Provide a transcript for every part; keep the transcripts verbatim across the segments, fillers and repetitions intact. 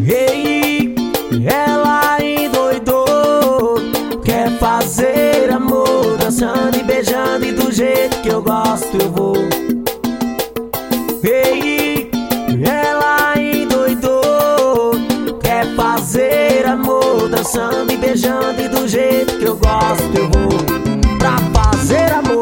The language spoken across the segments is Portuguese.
Ei, ela endoidou, quer fazer amor, dançando e beijando, e do jeito que eu gosto eu vou. Ei, ela endoidou, quer fazer amor, dançando e beijando, e do jeito que eu gosto eu vou pra fazer amor.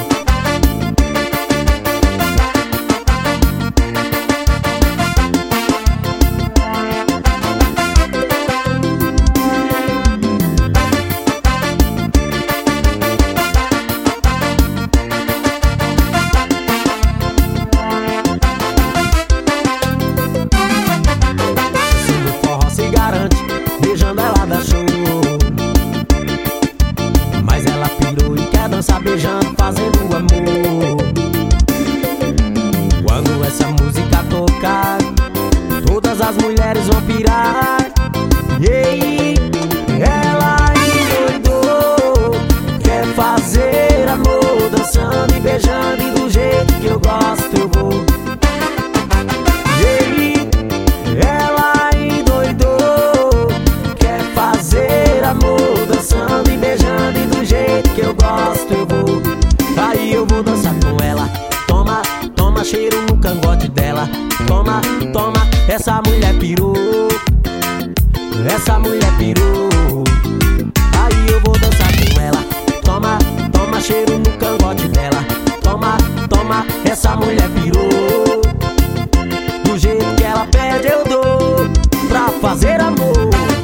Beijando ela dá show, mas ela pirou e quer dançar beijando, fazendo amor. Quando essa música tocar, todas as mulheres vão pirar. E aí, ela endoidou, quer fazer amor, dançando e beijando, e do jeito que eu gosto eu vou. E aí, ela endoidou, fazer amor, dançando e beijando, e do jeito que eu gosto eu vou. Aí eu vou dançar com ela. Toma, toma cheiro no cangote dela. Toma, toma, essa mulher pirou, essa mulher pirou. Aí eu vou dançar com ela. Toma, toma cheiro no cangote dela. Toma, toma, essa mulher pirou. Do jeito que ela pede eu dou pra fazer amor.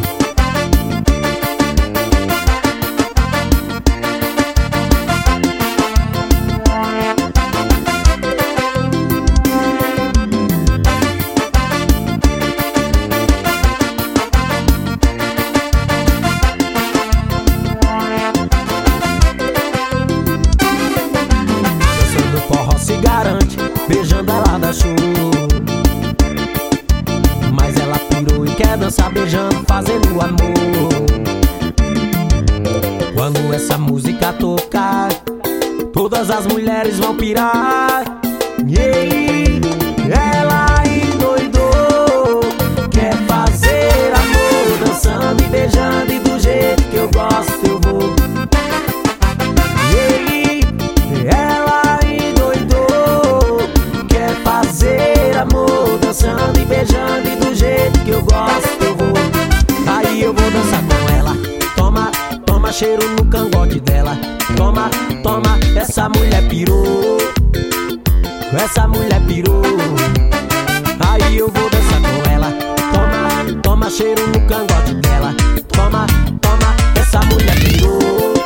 Se garante, beijando ela dá show, mas ela pirou e quer dançar beijando, fazendo amor. Quando essa música tocar, todas as mulheres vão pirar. E aí, ela endoidou, quer fazer amor, dançando e beijando, e do jeito que eu gosto eu vou. E aí, ela fazer amor, dançando e beijando, e do jeito que eu gosto eu vou. Aí eu vou dançar com ela. Toma, toma cheiro no cangote dela. Toma, toma, essa mulher pirou, essa mulher pirou. Aí eu vou dançar com ela. Toma, toma cheiro no cangote dela. Toma, toma, essa mulher pirou.